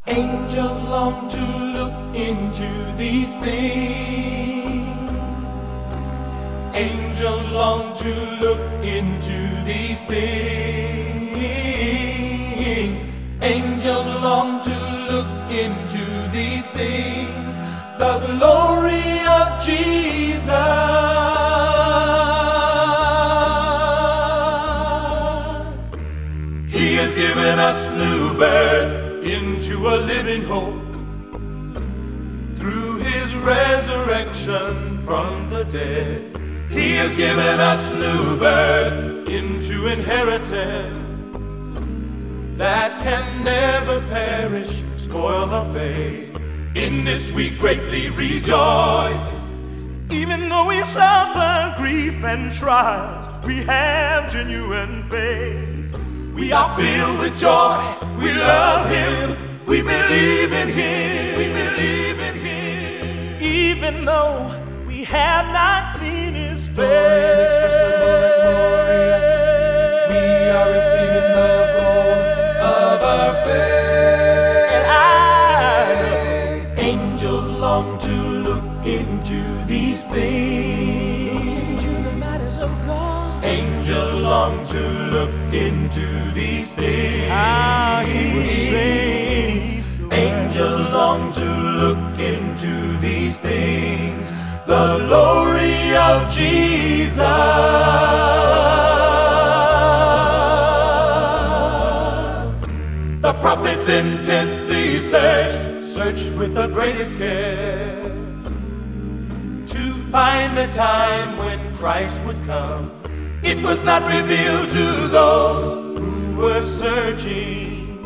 Angels long to look into these things. Angels long to look into these things. Angels long to look into these things. The glory of Jesus. He has given us new birth into a living hope through his resurrection from the dead. He has given us new birth into inheritance that can never perish, spoil or fade. In this we greatly rejoice. Even though we suffer grief and trials, we have genuine faith. We are filled with joy, we love him, we believe in him, we believe in him. Even though we have not seen his face, inexpressible and glorious, we are receiving the gold of our faith. And I know angels long to look into these things. Look into the matters of God. Angels long to look into these things. He was saved. Angels long to look into these things. The glory of Jesus. The prophets intently searched with the greatest care to find the time when Christ would come. It was not revealed to those who were searching,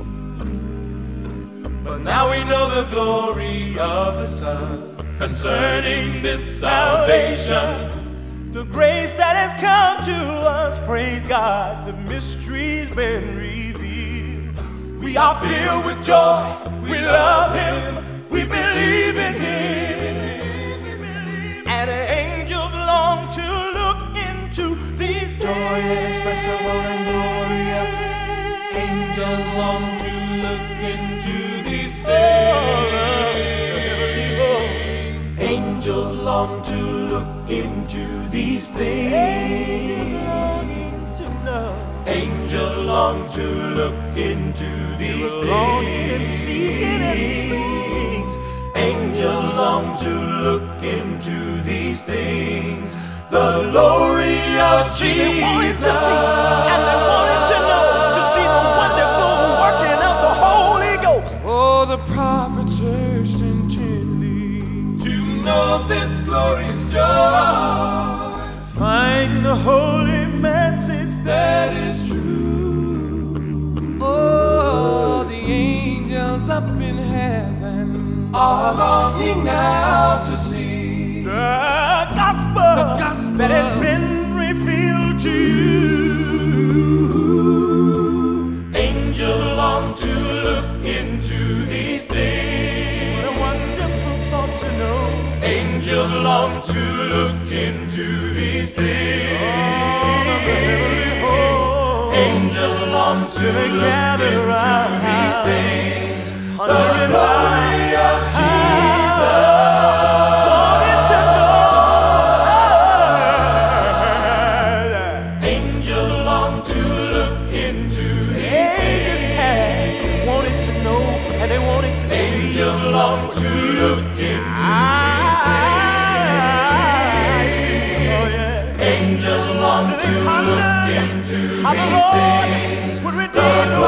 but now we know the glory of the Son concerning this salvation. The grace that has come to us, praise God, the mystery's been revealed. We are filled with joy, we love him, we believe in him. And angels long to look into these things. Joy inexpressible and glorious. Angels long to look into these things. Angels long to look into these things. Angels long to look into these things. Angels long to look into these things. The glory of Jesus. They wanted to see, and they wanted to know, to see the wonderful working of the Holy Ghost. Oh, the prophet searched intently to know this glorious joy. Find the holy message that is true. Oh, the angels up in heaven are longing now to see the gospel that has been revealed to you. Angels long to look into these things. What a wonderful thought to know. Angels long to look into these things. Angels long to look into these things. The glory of Jesus. Angels long to look into these things. Wanted to know, and they wanted to see. Angels long to look into these things. Angels long to look into these things. The